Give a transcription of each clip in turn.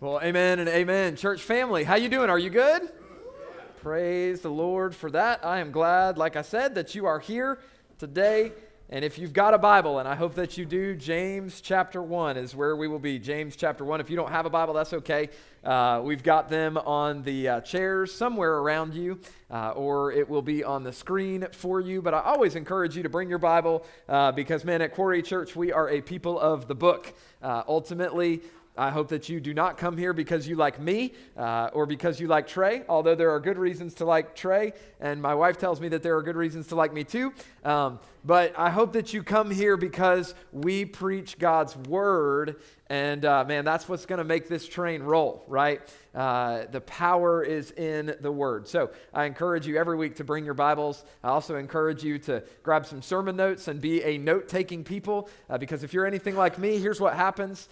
Well, amen and amen. Church family, how you doing? Are you good? Praise the Lord for that. I am glad, like I said, that you are here today. And if you've got a Bible, and I hope that you do, James chapter 1 is where we will be. James chapter 1. If you don't have a Bible, that's okay. We've got them on the chairs somewhere around you, or it will be on the screen for you. But I always encourage you to bring your Bible because, man, at Quarry Church, we are a people of the book. Ultimately, I hope that you do not come here because you like me or because you like Trey, although there are good reasons to like Trey, and my wife tells me that there are good reasons to like me too. But I hope that you come here because we preach God's word, and man, that's what's going to make this train roll, right? The power is in the word. So I encourage you every week to bring your Bibles. I also encourage you to grab some sermon notes and be a note-taking people, because if you're anything like me, here's what happens.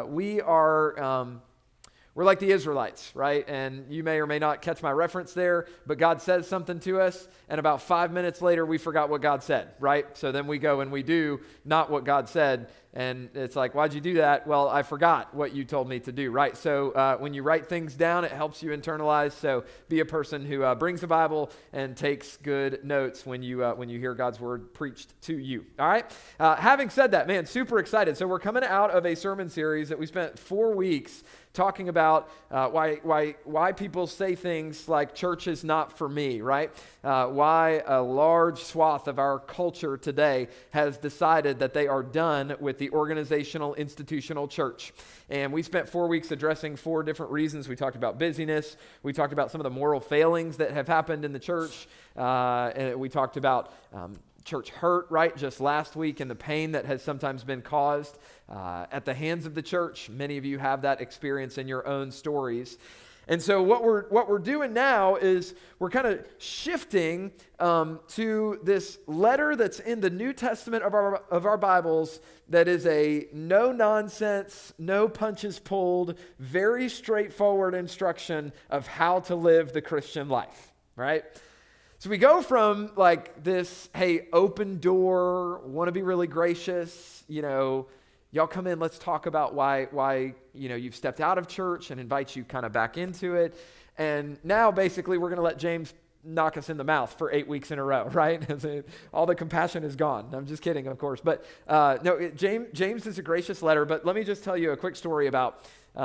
We're like the Israelites, right? And you may or may not catch my reference there, but God says something to us, and about 5 minutes later, we forgot what God said, right? So then we go and we do not what God said, and it's like, why'd you do that? Well, I forgot what you told me to do, right? So when you write things down, it helps you internalize. So be a person who brings the Bible and takes good notes when you hear God's word preached to you, all right? Having said that, man, super excited. So we're coming out of a sermon series that we spent 4 weeks talking about why people say things like church is not for me, right? Why a large swath of our culture today has decided that they are done with the organizational, institutional church. And we spent 4 weeks addressing 4 different reasons. We talked about busyness. We talked about some of the moral failings that have happened in the church. And we talked about church hurt, right, just last week, and the pain that has sometimes been caused at the hands of the church. Many of you have that experience in your own stories. And so what we're doing now is we're kind of shifting to this letter that's in the New Testament of our Bibles that is a no-nonsense, no punches pulled, very straightforward instruction of how to live the Christian life, right? So we go from like this, hey, open door, want to be really gracious, y'all come in, let's talk about why you've stepped out of church, and invite you kind of back into it. And now basically we're going to let James knock us in the mouth for 8 weeks in a row, right? All the compassion is gone. I'm just kidding, of course. But James is a gracious letter, but let me just tell you a quick story about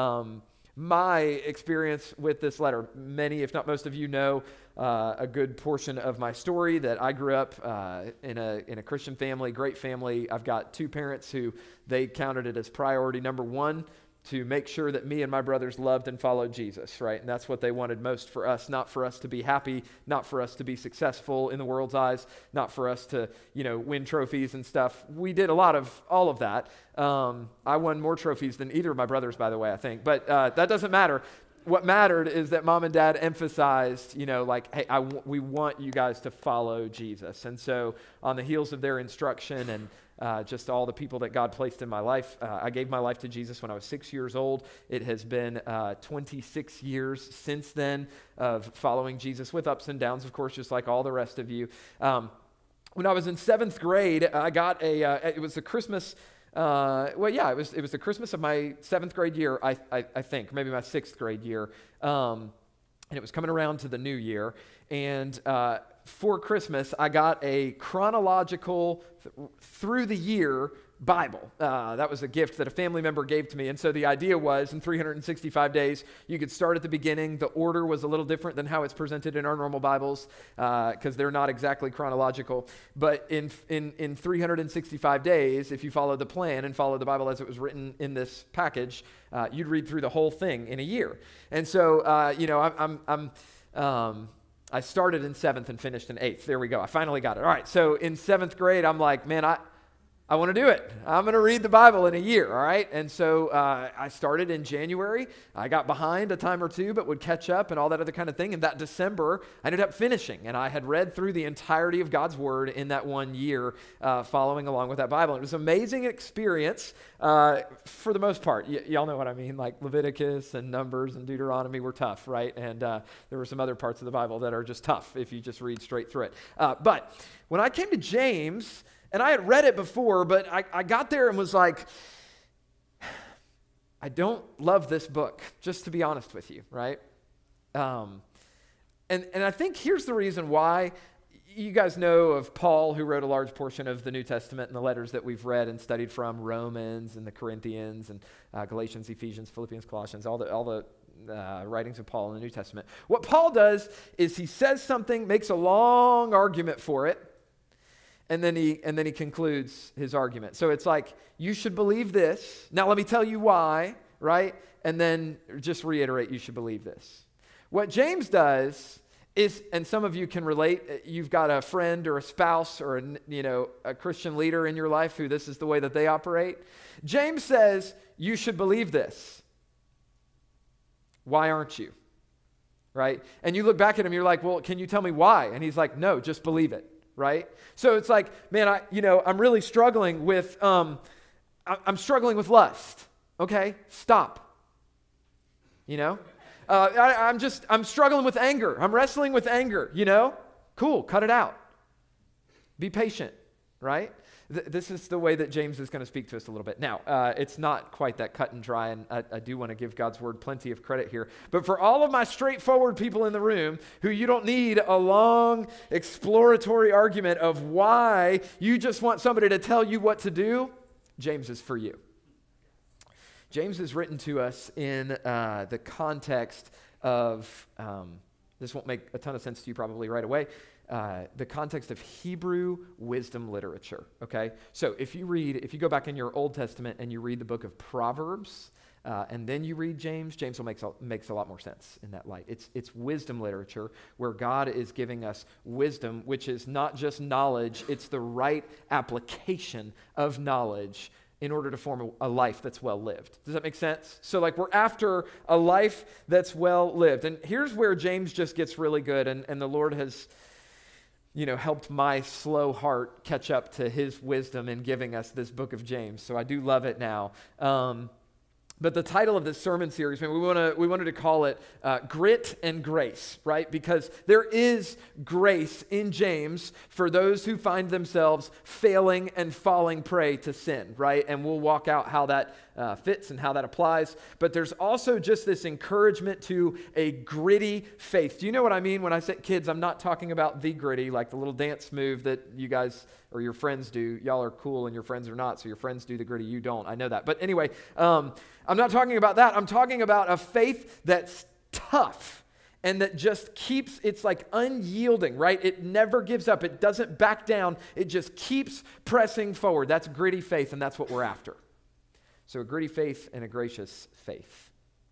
my experience with this letter. Many, if not most of you know a good portion of my story, that I grew up in a Christian family, great family. I've got 2 parents who they counted it as priority number 1 to make sure that me and my brothers loved and followed Jesus, right? And that's what they wanted most for us, not for us to be happy, not for us to be successful in the world's eyes, not for us to, win trophies and stuff. We did all of that. I won more trophies than either of my brothers, by the way, I think. But that doesn't matter. What mattered is that mom and dad emphasized, hey, we want you guys to follow Jesus. And so on the heels of their instruction and just all the people that God placed in my life, I gave my life to Jesus when I was 6 years old. It has been 26 years since then of following Jesus, with ups and downs, of course, just like all the rest of you. When I was in 7th grade, I got it was the Christmas. It was the Christmas of my 7th grade year, I think, maybe my 6th grade year, and it was coming around to the new year, and for Christmas, I got a chronological through the year Bible. That was a gift that a family member gave to me. And so the idea was in 365 days, you could start at the beginning. The order was a little different than how it's presented in our normal Bibles because they're not exactly chronological. But in 365 days, if you follow the plan and follow the Bible as it was written in this package, you'd read through the whole thing in a year. And so, I started in 7th and finished in 8th. There we go. I finally got it. All right. So in 7th grade, I'm like, man, I want to do it. I'm going to read the Bible in a year, all right? And so I started in January. I got behind a time or two, but would catch up and all that other kind of thing. And that December, I ended up finishing. And I had read through the entirety of God's Word in that 1 year, following along with that Bible. It was an amazing experience for the most part. Y'all know what I mean. Like Leviticus and Numbers and Deuteronomy were tough, right? And there were some other parts of the Bible that are just tough if you just read straight through it. But when I came to James, and I had read it before, but I got there and was like, I don't love this book, just to be honest with you, right? And I think here's the reason why. You guys know of Paul, who wrote a large portion of the New Testament and the letters that we've read and studied from, Romans and the Corinthians and Galatians, Ephesians, Philippians, Colossians, all the writings of Paul in the New Testament. What Paul does is he says something, makes a long argument for it, and then he concludes his argument. So it's like, you should believe this. Now let me tell you why, right? And then just reiterate, you should believe this. What James does is, and some of you can relate, you've got a friend or a spouse or a Christian leader in your life who this is the way that they operate. James says, you should believe this. Why aren't you? Right? And you look back at him, you're like, well, can you tell me why? And he's like, no, just believe it. Right? So it's like, man, I'm really struggling with, I'm struggling with lust. Okay? Stop. I'm struggling with anger. I'm wrestling with anger, Cool, cut it out. Be patient, right? This is the way that James is going to speak to us a little bit. Now, it's not quite that cut and dry, and I do want to give God's word plenty of credit here. But for all of my straightforward people in the room who you don't need a long exploratory argument of why you just want somebody to tell you what to do, James is for you. James is written to us in the context of, this won't make a ton of sense to you probably right away, the context of Hebrew wisdom literature, okay? So if you go back in your Old Testament and you read the book of Proverbs, and then you read James makes a lot more sense in that light. It's wisdom literature where God is giving us wisdom, which is not just knowledge, it's the right application of knowledge in order to form a life that's well lived. Does that make sense? So we're after a life that's well lived. And here's where James just gets really good, and the Lord has helped my slow heart catch up to his wisdom in giving us this book of James. So I do love it now. But the title of this sermon series, we wanted to call it Grit and Grace, right? Because there is grace in James for those who find themselves failing and falling prey to sin, right? And we'll walk out how that fits and how that applies. But there's also just this encouragement to a gritty faith. Do you know what I mean when I say kids? I'm not talking about the gritty, like the little dance move that you guys or your friends do. Y'all are cool and your friends are not, so your friends do the gritty, you don't. I know that. But anyway, I'm not talking about that. I'm talking about a faith that's tough and that just keeps, it's like unyielding, right? It never gives up. It doesn't back down. It just keeps pressing forward. That's gritty faith, and that's what we're after. So a gritty faith and a gracious faith.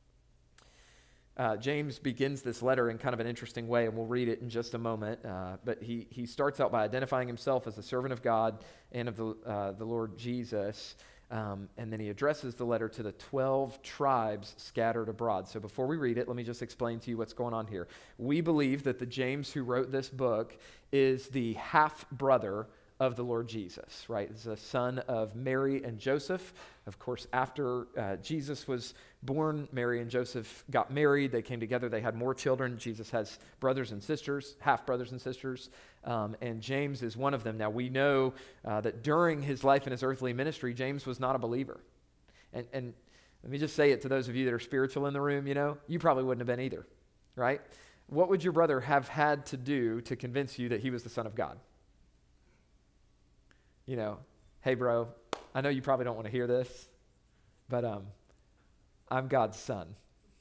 James begins this letter in kind of an interesting way, and we'll read it in just a moment. But he starts out by identifying himself as a servant of God and of the Lord Jesus. And then he addresses the letter to the 12 tribes scattered abroad. So before we read it, let me just explain to you what's going on here. We believe that the James who wrote this book is the half-brother of the Lord Jesus, right? It's the son of Mary and Joseph. Of course, after Jesus was born, Mary and Joseph got married. They came together. They had more children. Jesus has brothers and sisters, half-brothers and sisters, and James is one of them. Now, we know that during his life and his earthly ministry, James was not a believer. And let me just say it to those of you that are spiritual in the room, you probably wouldn't have been either, right? What would your brother have had to do to convince you that he was the Son of God? Hey, bro, I know you probably don't want to hear this, but I'm God's son.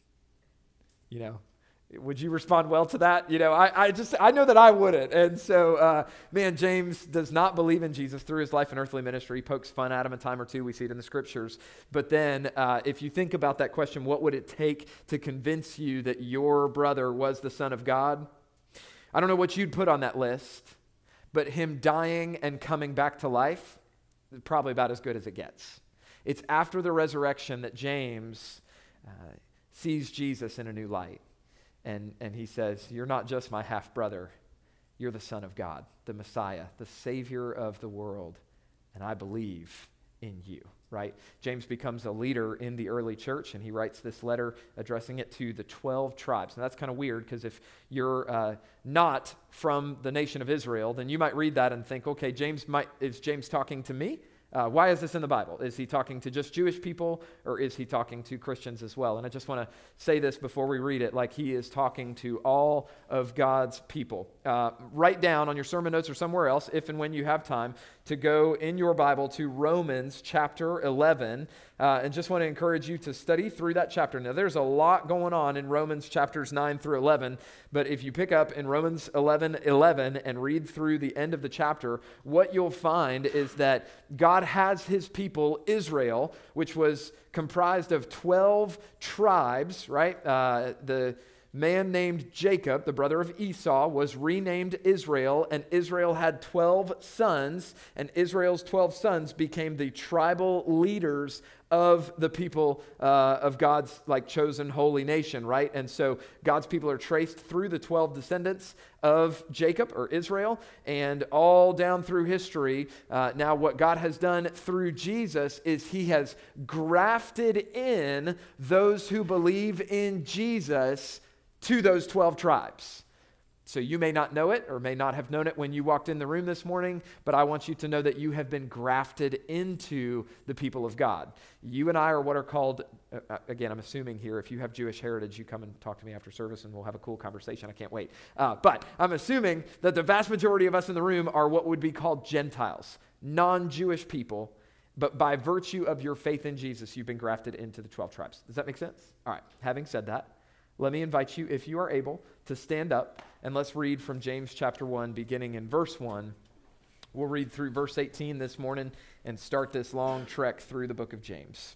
Would you respond well to that? I know that I wouldn't. And so, James does not believe in Jesus through his life and earthly ministry. He pokes fun at him a time or two. We see it in the scriptures. But then if you think about that question, what would it take to convince you that your brother was the Son of God? I don't know what you'd put on that list. But him dying and coming back to life is probably about as good as it gets. It's after the resurrection that James sees Jesus in a new light. And he says, you're not just my half-brother. You're the Son of God, the Messiah, the Savior of the world. And I believe in you, right? James becomes a leader in the early church, and he writes this letter addressing it to the 12 tribes. And that's kind of weird, because if you're not from the nation of Israel, then you might read that and think, okay, is James talking to me? Why is this in the Bible? Is he talking to just Jewish people, or is he talking to Christians as well? And I just want to say this before we read it, like he is talking to all of God's people. Write down on your sermon notes or somewhere else, if and when you have time, to go in your Bible to Romans chapter 11, and just want to encourage you to study through that chapter. Now, there's a lot going on in Romans chapters 9 through 11, but if you pick up in Romans 11:11 and read through the end of the chapter, what you'll find is that God has his people, Israel, which was comprised of 12 tribes, right? The man named Jacob, the brother of Esau, was renamed Israel, and Israel had 12 sons, and Israel's 12 sons became the tribal leaders of the people of God's chosen holy nation, right? And so God's people are traced through the 12 descendants of Jacob or Israel, and all down through history. Now what God has done through Jesus is he has grafted in those who believe in Jesus to those 12 tribes. So you may not know it or may not have known it when you walked in the room this morning, but I want you to know that you have been grafted into the people of God. You and I are what are called, again, I'm assuming here, if you have Jewish heritage, you come and talk to me after service and we'll have a cool conversation. I can't wait. But I'm assuming that the vast majority of us in the room are what would be called Gentiles, non-Jewish people, but by virtue of your faith in Jesus, you've been grafted into the 12 tribes. Does that make sense? All right, having said that, let me invite you, if you are able, to stand up and let's read from James chapter 1, beginning in verse 1. We'll read through verse 18 this morning and start this long trek through the book of James.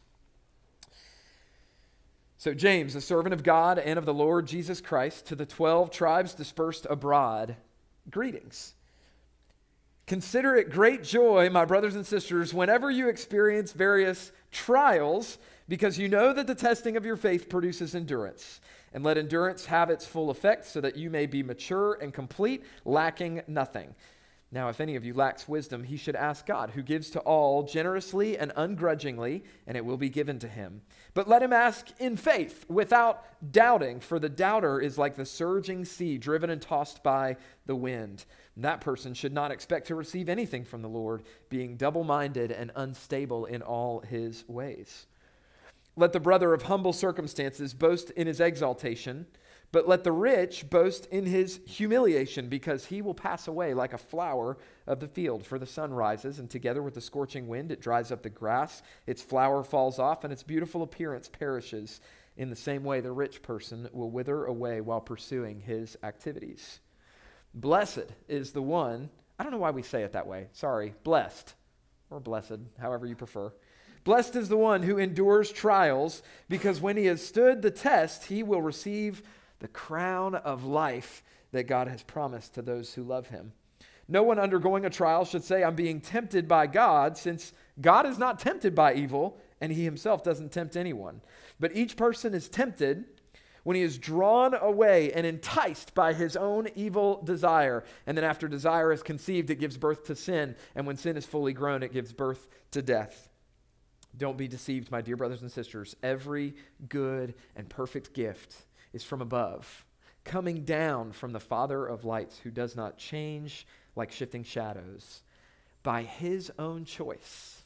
So James, a servant of God and of the Lord Jesus Christ, to the 12 tribes dispersed abroad, greetings. Consider it great joy, my brothers and sisters, whenever you experience various trials, because you know that the testing of your faith produces endurance. And let endurance have its full effect, so that you may be mature and complete, lacking nothing. Now, if any of you lacks wisdom, he should ask God, who gives to all generously and ungrudgingly, and it will be given to him. But let him ask in faith, without doubting, for the doubter is like the surging sea, driven and tossed by the wind. And that person should not expect to receive anything from the Lord, being double-minded and unstable in all his ways. Let the brother of humble circumstances boast in his exaltation, but let the rich boast in his humiliation, because he will pass away like a flower of the field. For the sun rises, and together with the scorching wind, it dries up the grass. Its flower falls off, and its beautiful appearance perishes. In the same way, the rich person will wither away while pursuing his activities. Blessed is the one, I don't know why we say it that way. Sorry, blessed, or blessed, however you prefer. Blessed is the one who endures trials, because when he has stood the test, he will receive the crown of life that God has promised to those who love him. No one undergoing a trial should say, I'm being tempted by God, since God is not tempted by evil, and he himself doesn't tempt anyone. But each person is tempted when he is drawn away and enticed by his own evil desire. And then after desire is conceived, it gives birth to sin. And when sin is fully grown, it gives birth to death. Don't be deceived, my dear brothers and sisters. Every good and perfect gift is from above, coming down from the Father of lights, who does not change like shifting shadows. By his own choice,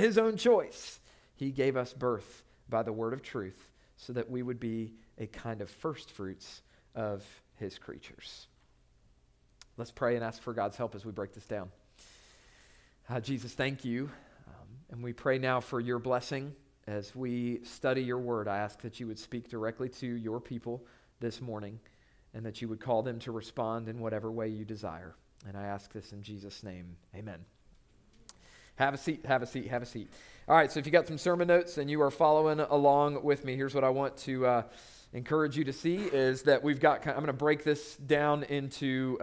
he gave us birth by the word of truth, so that we would be a kind of first fruits of his creatures. Let's pray and ask for God's help as we break this down. Jesus, thank you. And we pray now for your blessing as we study your word. I ask that you would speak directly to your people this morning, and that you would call them to respond in whatever way you desire. And I ask this in Jesus' name. Amen. Have a seat, have a seat, have a seat. All right, so if you got some sermon notes and you are following along with me, here's what I want to encourage you to see is that we've got, I'm going to break this down into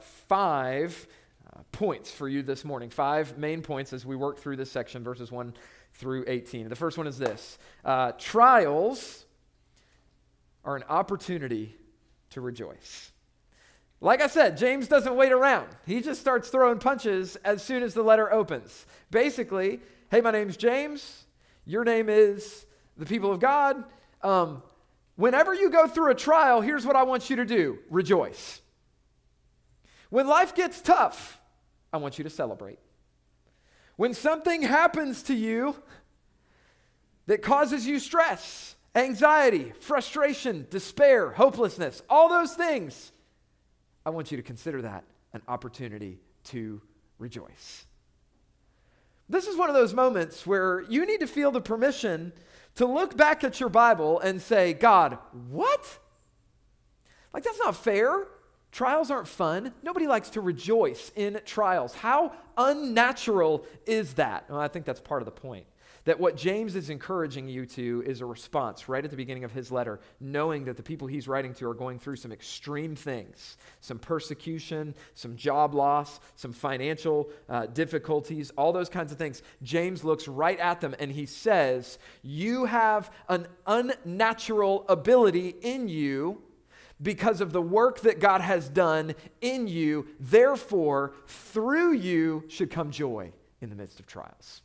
5 points for you this morning. 5 main points as we work through this section, verses 1 through 18. The first one is this. Trials are an opportunity to rejoice. Like I said, James doesn't wait around. He just starts throwing punches as soon as the letter opens. Basically, hey, my name's James. Your name is the people of God. Whenever you go through a trial, here's what I want you to do. Rejoice. When life gets tough, I want you to celebrate. When something happens to you that causes you stress, anxiety, frustration, despair, hopelessness, all those things, I want you to consider that an opportunity to rejoice. This is one of those moments where you need to feel the permission to look back at your Bible and say, God, what? Like, that's not fair. Trials aren't fun. Nobody likes to rejoice in trials. How unnatural is that? Well, I think that's part of the point. That what James is encouraging you to is a response right at the beginning of his letter, knowing that the people he's writing to are going through some extreme things, some persecution, some job loss, some financial difficulties, all those kinds of things. James looks right at them and he says, you have an unnatural ability in you because of the work that God has done in you. Therefore, through you should come joy in the midst of trials.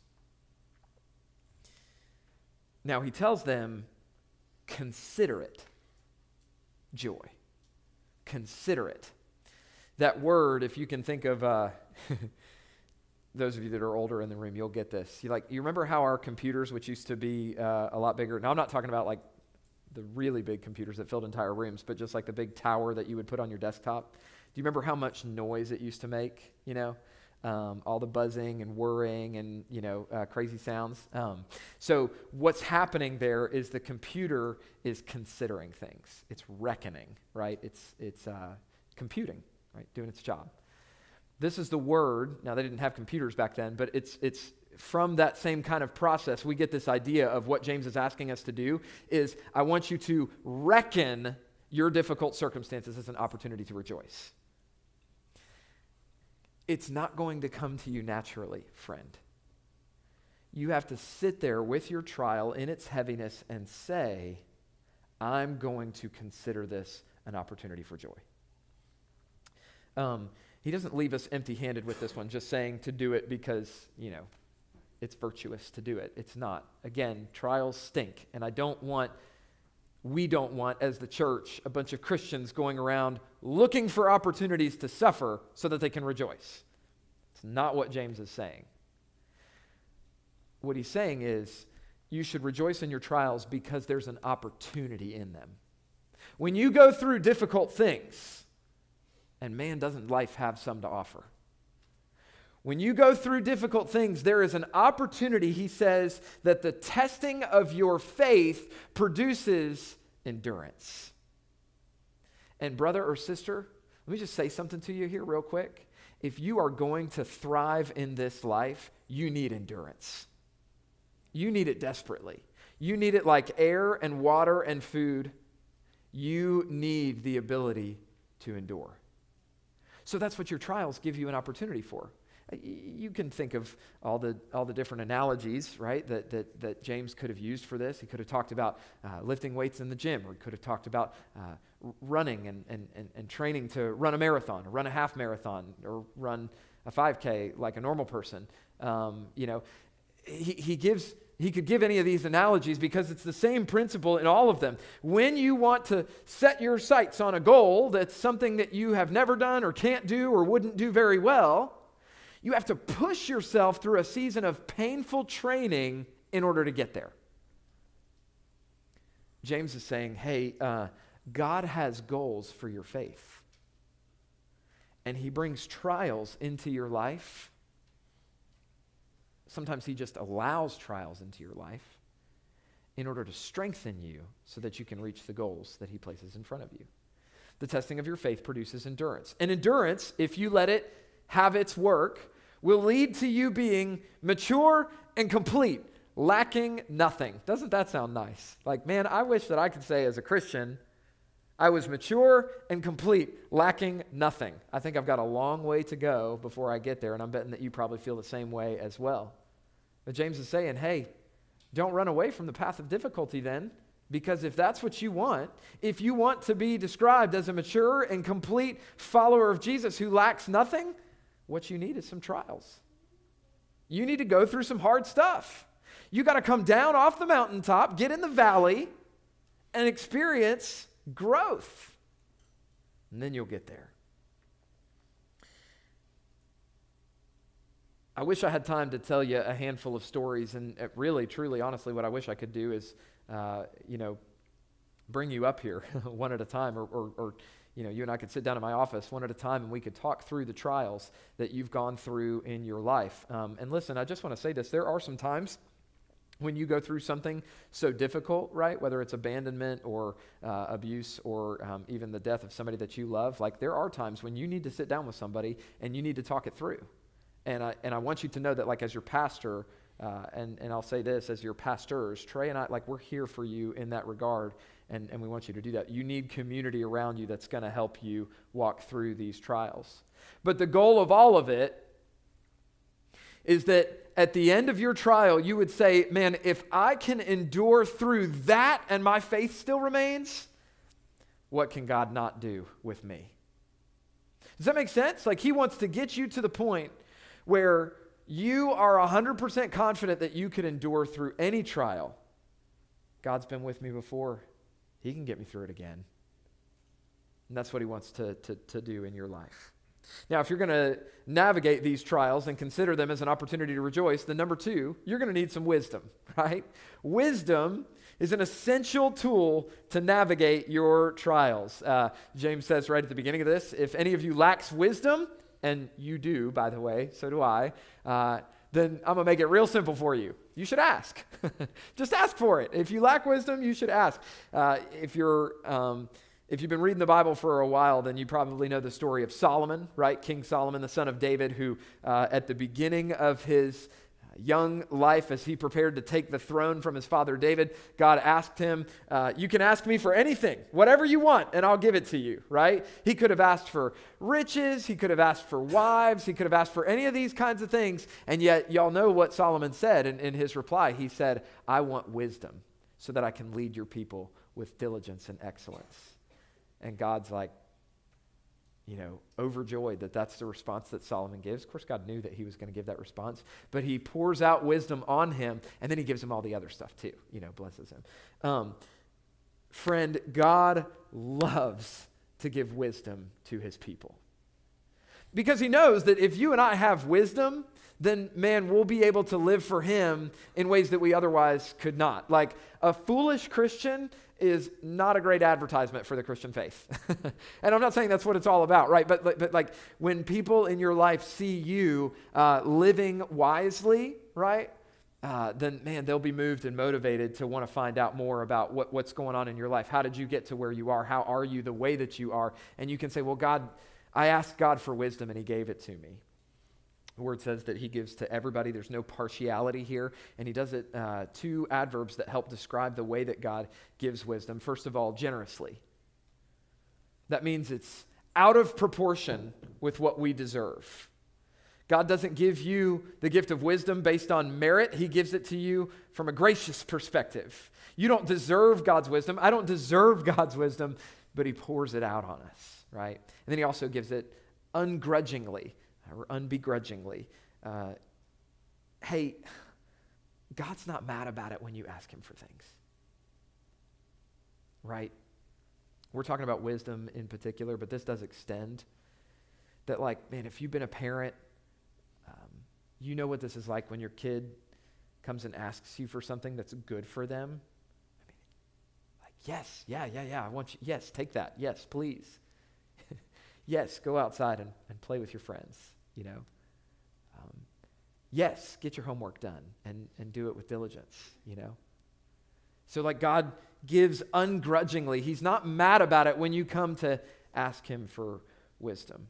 Now, he tells them, consider it joy. Consider it. That word, if you can think of, those of you that are older in the room, you'll get this. You remember how our computers, which used to be a lot bigger, now I'm not talking about like the really big computers that filled entire rooms, but just like the big tower that you would put on your desktop. Do you remember how much noise it used to make, all the buzzing and whirring and, crazy sounds. So what's happening there is the computer is considering things. It's reckoning, right? It's computing, right? Doing its job. This is the word. Now, they didn't have computers back then, but it's from that same kind of process. We get this idea of what James is asking us to do is, I want you to reckon your difficult circumstances as an opportunity to rejoice. It's not going to come to you naturally, friend. You have to sit there with your trial in its heaviness and say, I'm going to consider this an opportunity for joy. He doesn't leave us empty-handed with this one, just saying to do it because, it's virtuous to do it. It's not. Again, trials stink, and we don't want, as the church, a bunch of Christians going around looking for opportunities to suffer so that they can rejoice. It's not what James is saying. What he's saying is, you should rejoice in your trials because there's an opportunity in them. When you go through difficult things, and man, doesn't life have some to offer? When you go through difficult things, there is an opportunity, he says, that the testing of your faith produces endurance. And brother or sister, let me just say something to you here real quick. If you are going to thrive in this life, you need endurance. You need it desperately. You need it like air and water and food. You need the ability to endure. So that's what your trials give you an opportunity for. You can think of all the different analogies, right, that James could have used for this. He could have talked about lifting weights in the gym, or he could have talked about running and training to run a marathon, or run a half marathon, or run a 5K like a normal person. He could give any of these analogies because it's the same principle in all of them. When you want to set your sights on a goal that's something that you have never done or can't do or wouldn't do very well, you have to push yourself through a season of painful training in order to get there. James is saying, hey, God has goals for your faith. And he brings trials into your life. Sometimes he just allows trials into your life in order to strengthen you so that you can reach the goals that he places in front of you. The testing of your faith produces endurance. And endurance, if you let it have its work, will lead to you being mature and complete, lacking nothing. Doesn't that sound nice? Like, man, I wish that I could say as a Christian, I was mature and complete, lacking nothing. I think I've got a long way to go before I get there, and I'm betting that you probably feel the same way as well. But James is saying, hey, don't run away from the path of difficulty then, because if that's what you want, if you want to be described as a mature and complete follower of Jesus who lacks nothing, what you need is some trials. You need to go through some hard stuff. You got to come down off the mountaintop, get in the valley, and experience growth. And then you'll get there. I wish I had time to tell you a handful of stories, and really, truly, honestly, what I wish I could do is, bring you up here one at a time, or you and I could sit down in my office one at a time, and we could talk through the trials that you've gone through in your life. And listen, I just want to say this. There are some times when you go through something so difficult, right? Whether it's abandonment or abuse or even the death of somebody that you love, like there are times when you need to sit down with somebody and you need to talk it through. And I want you to know that, like, as your pastor, and I'll say this, as your pastors, Trey and I, like, we're here for you in that regard, and we want you to do that. You need community around you that's going to help you walk through these trials. But the goal of all of it is that at the end of your trial, you would say, man, if I can endure through that and my faith still remains, what can God not do with me? Does that make sense? Like, he wants to get you to the point where you are 100% confident that you could endure through any trial. God's been with me before. He can get me through it again. And that's what he wants to do in your life. Now, if you're going to navigate these trials and consider them as an opportunity to rejoice, then number two, you're going to need some wisdom, right? Wisdom is an essential tool to navigate your trials. James says right at the beginning of this, if any of you lacks wisdom, and you do, by the way, so do I, then I'm going to make it real simple for you. You should ask. Just ask for it. If you lack wisdom, you should ask. If you've been reading the Bible for a while, then you probably know the story of Solomon, right? King Solomon, the son of David, who at the beginning of his young life, as he prepared to take the throne from his father David, God asked him, you can ask me for anything, whatever you want, and I'll give it to you, right? He could have asked for riches, he could have asked for wives, he could have asked for any of these kinds of things, and yet y'all know what Solomon said in his reply. He said, I want wisdom so that I can lead your people with diligence and excellence. And God's like, overjoyed that that's the response that Solomon gives. Of course, God knew that he was going to give that response, but he pours out wisdom on him, and then he gives him all the other stuff too, blesses him. Friend, God loves to give wisdom to his people because he knows that if you and I have wisdom, then, man, we'll be able to live for him in ways that we otherwise could not. Like, a foolish Christian is not a great advertisement for the Christian faith. And I'm not saying that's what it's all about, right? But like, when people in your life see you living wisely, right? Then, man, they'll be moved and motivated to want to find out more about what's going on in your life. How did you get to where you are? How are you the way that you are? And you can say, well, God, I asked God for wisdom and he gave it to me. The word says that he gives to everybody. There's no partiality here. And he does it, two adverbs that help describe the way that God gives wisdom. First of all, generously. That means it's out of proportion with what we deserve. God doesn't give you the gift of wisdom based on merit. He gives it to you from a gracious perspective. You don't deserve God's wisdom. I don't deserve God's wisdom, but he pours it out on us, right? And then he also gives it ungrudgingly, or unbegrudgingly. Hey, God's not mad about it when you ask him for things, right? We're talking about wisdom in particular, but this does extend that, like, man, if you've been a parent, you know what this is like when your kid comes and asks you for something that's good for them. I mean, like, yes, yeah, I want you, yes, take that, yes, please. Yes, go outside and play with your friends, yes, get your homework done and do it with diligence, So, like, God gives ungrudgingly. He's not mad about it when you come to ask him for wisdom.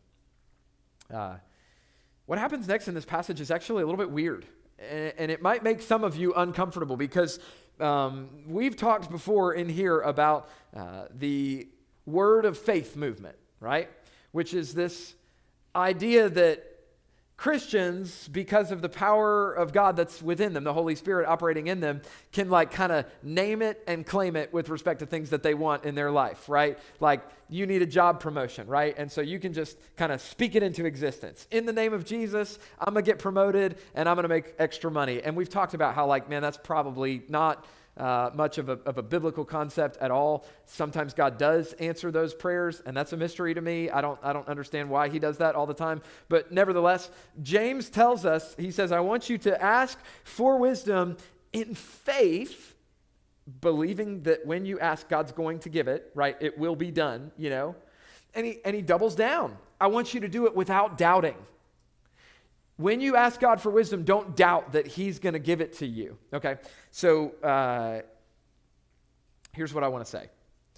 What happens next in this passage is actually a little bit weird, and it might make some of you uncomfortable because we've talked before in here about the word of faith movement, right? Which is this idea that Christians, because of the power of God that's within them, the Holy Spirit operating in them, can like kind of name it and claim it with respect to things that they want in their life, right? Like, you need a job promotion, right? And so you can just kind of speak it into existence. In the name of Jesus, I'm going to get promoted and I'm going to make extra money. And we've talked about how, like, man, that's probably not much of a biblical concept at all. Sometimes God does answer those prayers, and that's a mystery to me. I don't understand why he does that all the time. But nevertheless, James tells us, he says, I want you to ask for wisdom in faith, believing that when you ask, God's going to give it, right? It will be done, you know? And he doubles down. I want you to do it without doubting. When you ask God for wisdom, don't doubt that he's going to give it to you, okay? So here's what I want to say.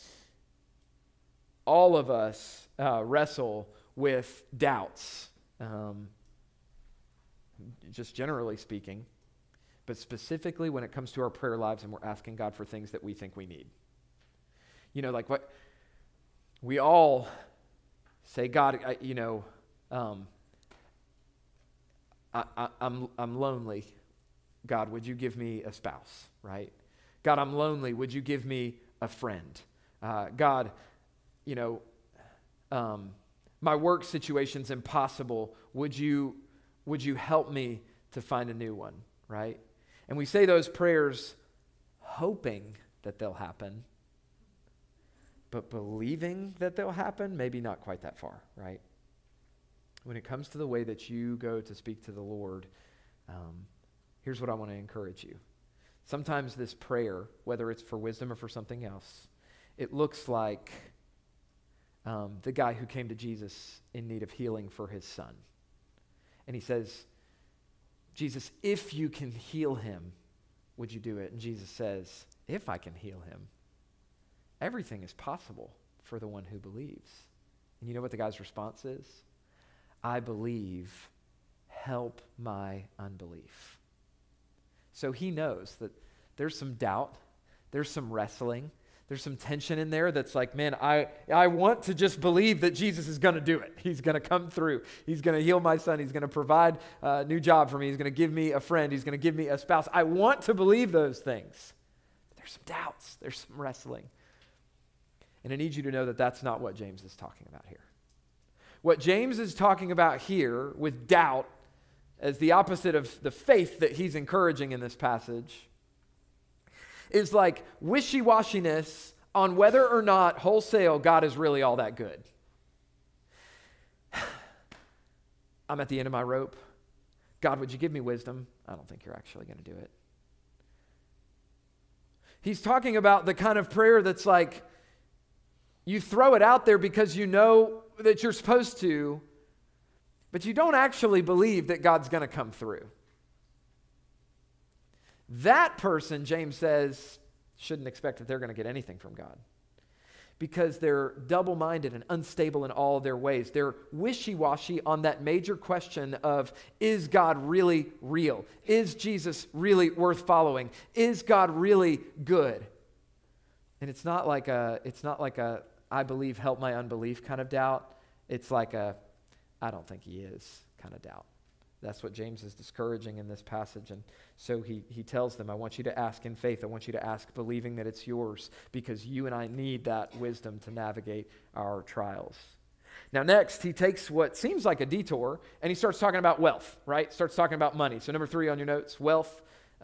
All of us wrestle with doubts, just generally speaking, but specifically when it comes to our prayer lives and we're asking God for things that we think we need. You know, like what we all say, God, I'm lonely. God, would you give me a spouse, right? God, I'm lonely. Would you give me a friend? God, my work situation's impossible. Would you help me to find a new one, right? And we say those prayers hoping that they'll happen, but believing that they'll happen, maybe not quite that far, right? When it comes to the way that you go to speak to the Lord, here's what I want to encourage you. Sometimes this prayer, whether it's for wisdom or for something else, it looks like the guy who came to Jesus in need of healing for his son. And he says, Jesus, if you can heal him, would you do it? And Jesus says, if I can heal him, everything is possible for the one who believes. And you know what the guy's response is? I believe, help my unbelief. So he knows that there's some doubt, there's some wrestling, there's some tension in there that's like, man, I want to just believe that Jesus is going to do it. He's going to come through. He's going to heal my son. He's going to provide a new job for me. He's going to give me a friend. He's going to give me a spouse. I want to believe those things. But there's some doubts. There's some wrestling. And I need you to know that that's not what James is talking about here. What James is talking about here with doubt as the opposite of the faith that he's encouraging in this passage is like wishy-washiness on whether or not wholesale God is really all that good. I'm at the end of my rope. God, would you give me wisdom? I don't think you're actually going to do it. He's talking about the kind of prayer that's like you throw it out there because you know that you're supposed to, but you don't actually believe that God's going to come through. That person, James says, shouldn't expect that they're going to get anything from God because they're double-minded and unstable in all their ways. They're wishy-washy on that major question of, is God really real? Is Jesus really worth following? Is God really good? And it's not like a I believe, help my unbelief kind of doubt. It's like a I don't think he is kind of doubt. That's what James is discouraging in this passage. And so he tells them, I want you to ask in faith. I want you to ask believing that it's yours because you and I need that wisdom to navigate our trials. Now next, he takes what seems like a detour and he starts talking about wealth, right? Starts talking about money. So number 3 on your notes, wealth.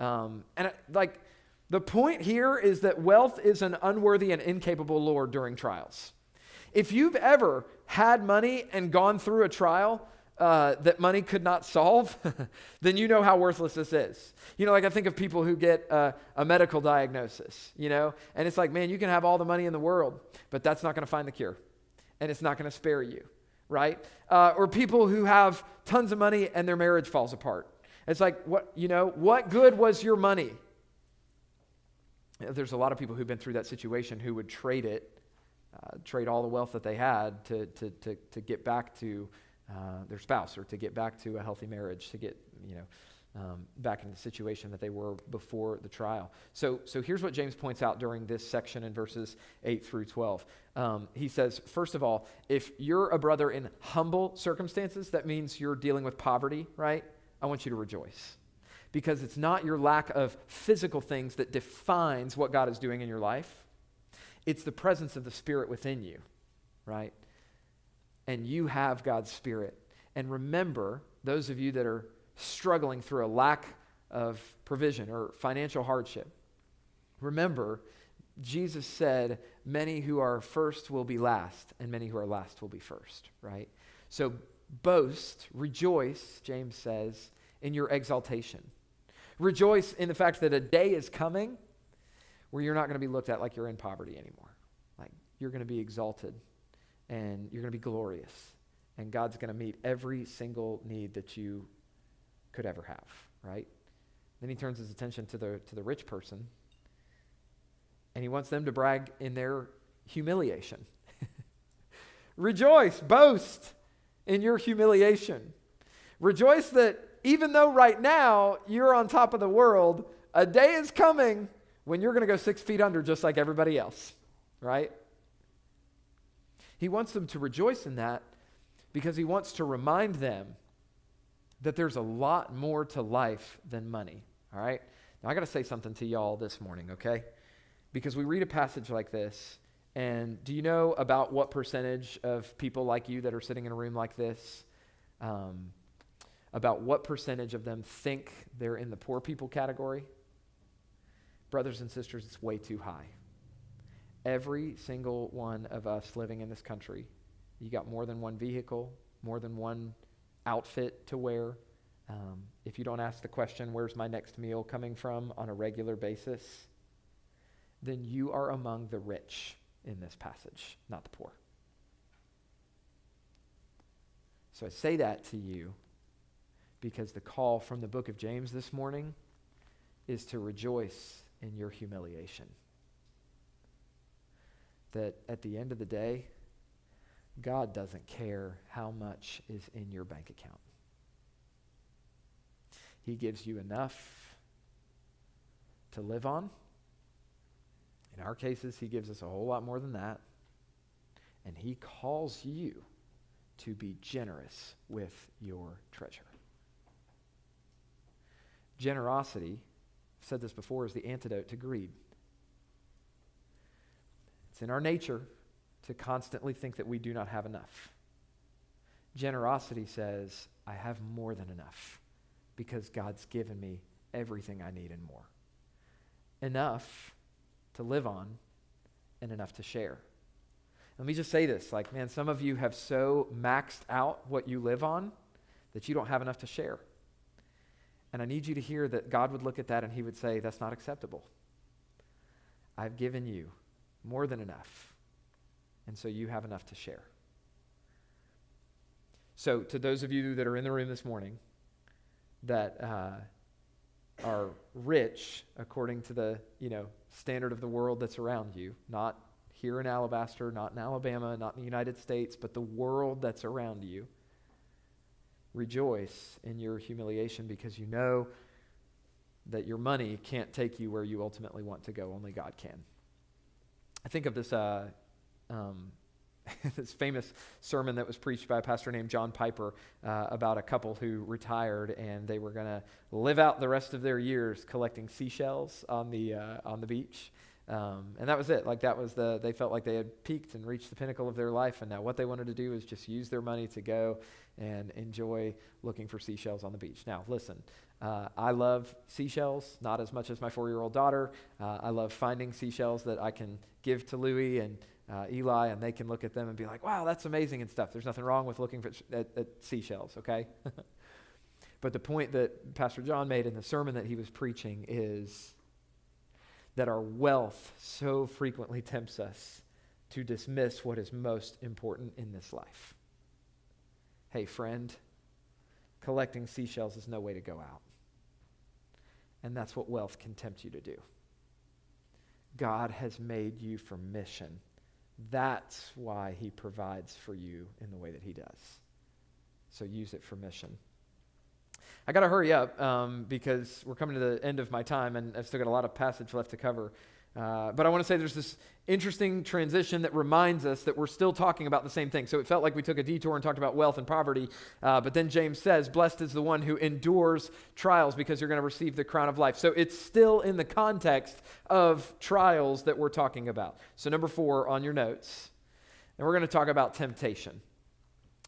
The point here is that wealth is an unworthy and incapable Lord during trials. If you've ever had money and gone through a trial that money could not solve, then you know how worthless this is. You know, like I think of people who get a medical diagnosis, you know, and it's like, man, you can have all the money in the world, but that's not going to find the cure, and it's not going to spare you, right? Or people who have tons of money and their marriage falls apart. It's like, what good was your money? There's a lot of people who've been through that situation who would trade all the wealth that they had to get back to their spouse or to get back to a healthy marriage, to get back in the situation that they were before the trial. So here's what James points out during this section in verses 8 through 12. He says, first of all, if you're a brother in humble circumstances, that means you're dealing with poverty, right? I want you to rejoice. Because it's not your lack of physical things that defines what God is doing in your life. It's the presence of the Spirit within you, right? And you have God's Spirit. And remember, those of you that are struggling through a lack of provision or financial hardship, Remember, Jesus said, many who are first will be last, and many who are last will be first, right? So boast, rejoice, James says, in your exaltation. Rejoice in the fact that a day is coming where you're not going to be looked at like you're in poverty anymore. Like you're going to be exalted and you're going to be glorious. And God's going to meet every single need that you could ever have, right? Then he turns his attention to the rich person, and he wants them to brag in their humiliation. Rejoice, boast in your humiliation. Rejoice that even though right now you're on top of the world, a day is coming when you're going to go 6 feet under just like everybody else, right? He wants them to rejoice in that because he wants to remind them that there's a lot more to life than money, all right? Now, I got to say something to y'all this morning, okay? Because we read a passage like this, and do you know about what percentage of people like you that are sitting in a room like this, about what percentage of them think they're in the poor people category? Brothers and sisters, it's way too high. Every single one of us living in this country, you got more than one vehicle, more than one outfit to wear. If you don't ask the question, where's my next meal coming from on a regular basis, then you are among the rich in this passage, not the poor. So I say that to you because the call from the book of James this morning is to rejoice in your humiliation. That at the end of the day, God doesn't care how much is in your bank account. He gives you enough to live on. In our cases, he gives us a whole lot more than that. And he calls you to be generous with your treasure. Generosity, I've said this before, is the antidote to greed. It's in our nature to constantly think that we do not have enough. Generosity says, I have more than enough because God's given me everything I need and more. Enough to live on and enough to share. Let me just say this, like, man, some of you have so maxed out what you live on that you don't have enough to share. And I need you to hear that God would look at that and he would say, that's not acceptable. I've given you more than enough. And so you have enough to share. So to those of you that are in the room this morning that are rich according to the standard of the world that's around you, not here in Alabaster, not in Alabama, not in the United States, but the world that's around you, rejoice in your humiliation because you know that your money can't take you where you ultimately want to go. Only God can. I think of this this famous sermon that was preached by a pastor named John Piper about a couple who retired and they were going to live out the rest of their years collecting seashells on the beach. And that was it. Like they felt like they had peaked and reached the pinnacle of their life, and now what they wanted to do is just use their money to go and enjoy looking for seashells on the beach. Now, listen, I love seashells, not as much as my 4-year-old daughter. I love finding seashells that I can give to Louie and Eli, and they can look at them and be like, wow, that's amazing and stuff. There's nothing wrong with looking at seashells, okay? But the point that Pastor John made in the sermon that he was preaching is that our wealth so frequently tempts us to dismiss what is most important in this life. Hey, friend, collecting seashells is no way to go out. And that's what wealth can tempt you to do. God has made you for mission. That's why he provides for you in the way that he does. So use it for mission. I got to hurry up because we're coming to the end of my time and I've still got a lot of passage left to cover. But I want to say there's this interesting transition that reminds us that we're still talking about the same thing. So it felt like we took a detour and talked about wealth and poverty. But then James says, blessed is the one who endures trials because you're going to receive the crown of life. So it's still in the context of trials that we're talking about. So number 4 on your notes, and we're going to talk about temptation.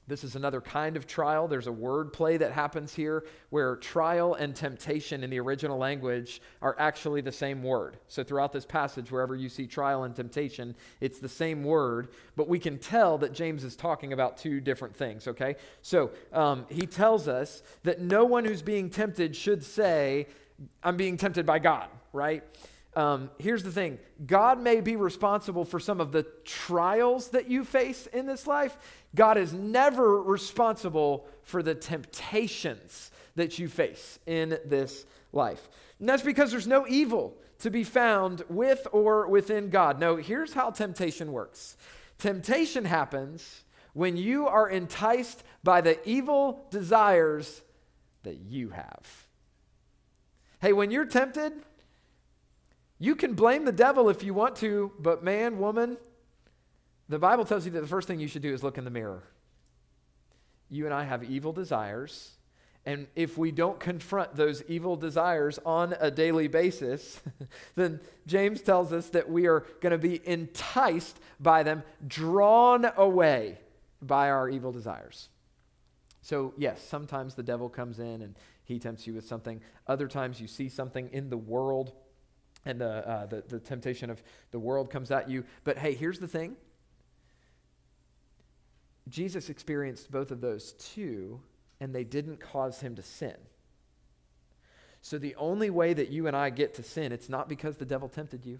This is another kind of trial. There's a word play that happens here where trial and temptation in the original language are actually the same word. So throughout this passage, wherever you see trial and temptation, it's the same word, but we can tell that James is talking about two different things, okay? So he tells us that no one who's being tempted should say, I'm being tempted by God, right? Here's the thing. God may be responsible for some of the trials that you face in this life. God is never responsible for the temptations that you face in this life. And that's because there's no evil to be found with or within God. No, here's how temptation works. Temptation happens when you are enticed by the evil desires that you have. Hey, when you're tempted, you can blame the devil if you want to, but man, woman, the Bible tells you that the first thing you should do is look in the mirror. You and I have evil desires, and if we don't confront those evil desires on a daily basis, then James tells us that we are going to be enticed by them, drawn away by our evil desires. So yes, sometimes the devil comes in and he tempts you with something. Other times you see something in the world and the temptation of the world comes at you. But hey, here's the thing. Jesus experienced both of those too, and they didn't cause him to sin. So the only way that you and I get to sin, it's not because the devil tempted you.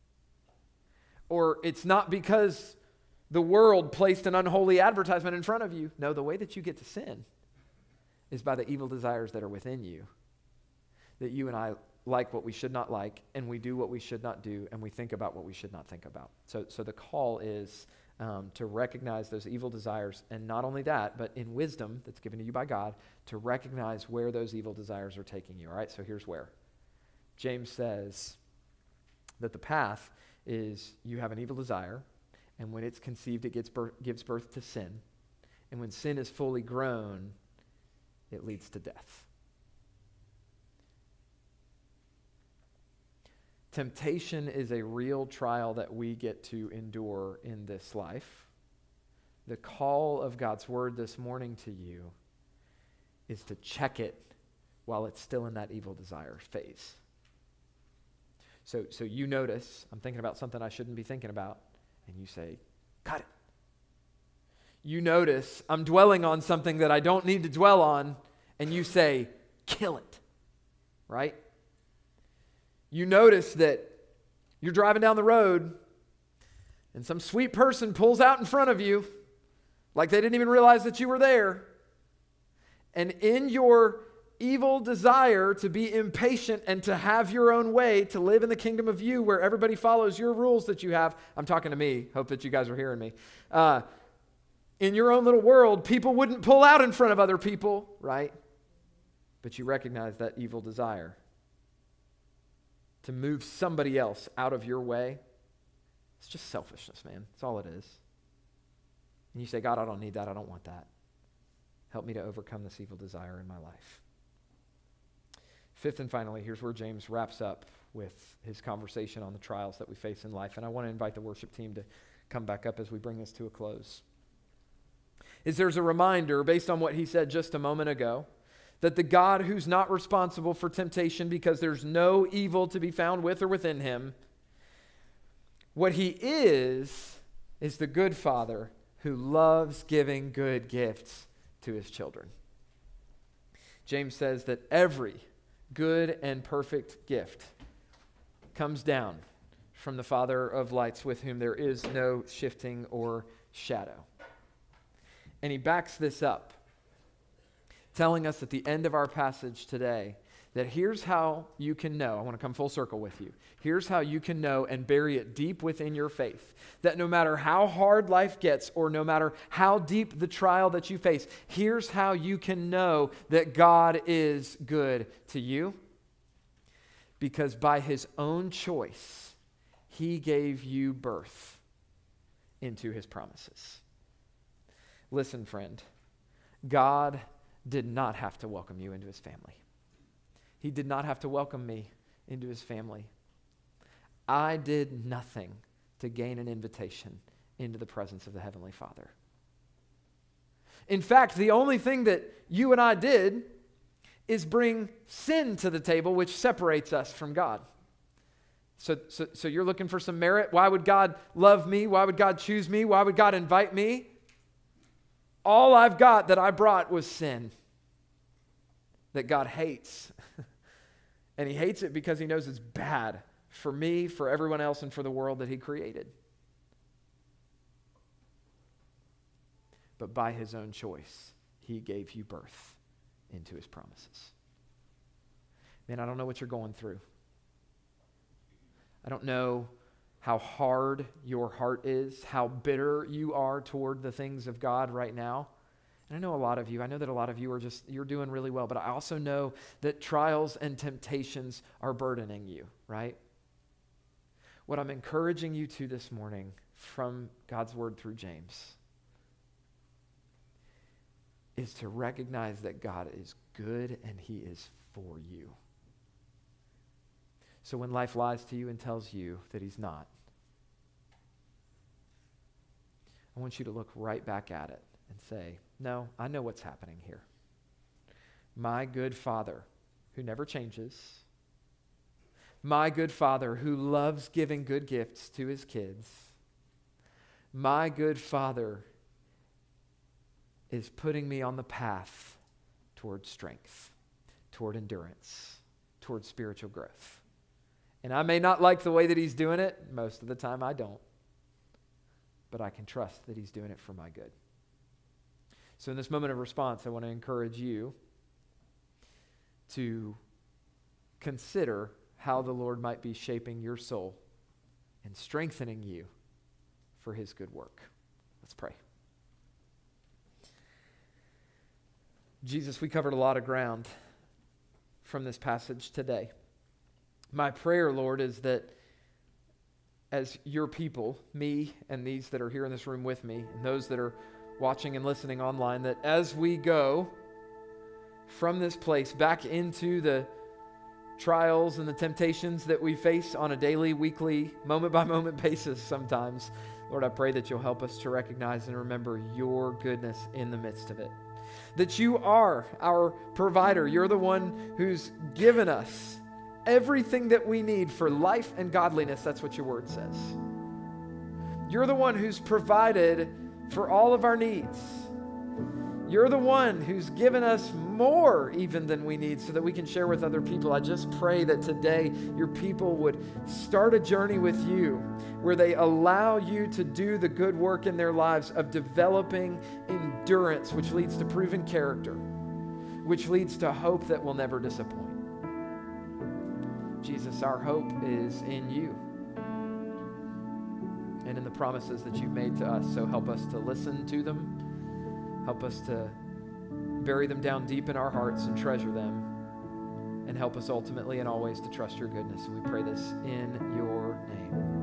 Or it's not because the world placed an unholy advertisement in front of you. No, the way that you get to sin is by the evil desires that are within you. That you and I like what we should not like, and we do what we should not do, and we think about what we should not think about. So the call is to recognize those evil desires, and not only that, but in wisdom that's given to you by God, to recognize where those evil desires are taking you, all right? So here's where. James says that the path is you have an evil desire, and when it's conceived, it gives birth to sin, and when sin is fully grown, it leads to death. Temptation is a real trial that we get to endure in this life. The call of God's word this morning to you is to check it while it's still in that evil desire phase. So you notice, I'm thinking about something I shouldn't be thinking about, and you say, cut it. You notice, I'm dwelling on something that I don't need to dwell on, and you say, kill it, right? You notice that you're driving down the road and some sweet person pulls out in front of you like they didn't even realize that you were there. And in your evil desire to be impatient and to have your own way, to live in the kingdom of you where everybody follows your rules that you have, I'm talking to me, hope that you guys are hearing me. In your own little world, people wouldn't pull out in front of other people, right? But you recognize that evil desire to move somebody else out of your way. It's just selfishness, man. That's all it is. And you say, God, I don't need that. I don't want that. Help me to overcome this evil desire in my life. Fifth and finally, here's where James wraps up with his conversation on the trials that we face in life. And I want to invite the worship team to come back up as we bring this to a close. There's a reminder, based on what he said just a moment ago, that the God who's not responsible for temptation because there's no evil to be found with or within him, what he is the good Father who loves giving good gifts to his children. James says that every good and perfect gift comes down from the Father of lights, with whom there is no shifting or shadow. And he backs this up, telling us at the end of our passage today that here's how you can know. I want to come full circle with you. Here's how you can know and bury it deep within your faith, that no matter how hard life gets or no matter how deep the trial that you face, here's how you can know that God is good to you. Because by his own choice, he gave you birth into his promises. Listen, friend, God did not have to welcome you into his family. He did not have to welcome me into his family. I did nothing to gain an invitation into the presence of the Heavenly Father. In fact, the only thing that you and I did is bring sin to the table, which separates us from God. So you're looking for some merit? Why would God love me? Why would God choose me? Why would God invite me? All I've got that I brought was sin that God hates. And he hates it because he knows it's bad for me, for everyone else, and for the world that he created. But by his own choice, he gave you birth into his promises. Man, I don't know what you're going through. I don't know how hard your heart is, how bitter you are toward the things of God right now. And I know that a lot of you are you're doing really well, but I also know that trials and temptations are burdening you, right? What I'm encouraging you to this morning from God's word through James is to recognize that God is good and he is for you. So when life lies to you and tells you that he's not, I want you to look right back at it and say, no, I know what's happening here. My good Father who never changes, my good Father who loves giving good gifts to his kids, my good Father is putting me on the path toward strength, toward endurance, toward spiritual growth. And I may not like the way that he's doing it. Most of the time I don't. But I can trust that he's doing it for my good. So in this moment of response, I want to encourage you to consider how the Lord might be shaping your soul and strengthening you for his good work. Let's pray. Jesus, we covered a lot of ground from this passage today. My prayer, Lord, is that as your people, me and these that are here in this room with me, and those that are watching and listening online, that as we go from this place back into the trials and the temptations that we face on a daily, weekly, moment-by-moment basis sometimes, Lord, I pray that you'll help us to recognize and remember your goodness in the midst of it. That you are our provider. You're the one who's given us everything that we need for life and godliness. That's what your word says. You're the one who's provided for all of our needs. You're the one who's given us more even than we need so that we can share with other people. I just pray that today your people would start a journey with you where they allow you to do the good work in their lives of developing endurance, which leads to proven character, which leads to hope that will never disappoint. Jesus, our hope is in you and in the promises that you've made to us. So help us to listen to them. Help us to bury them down deep in our hearts and treasure them. And help us ultimately and always to trust your goodness. And we pray this in your name.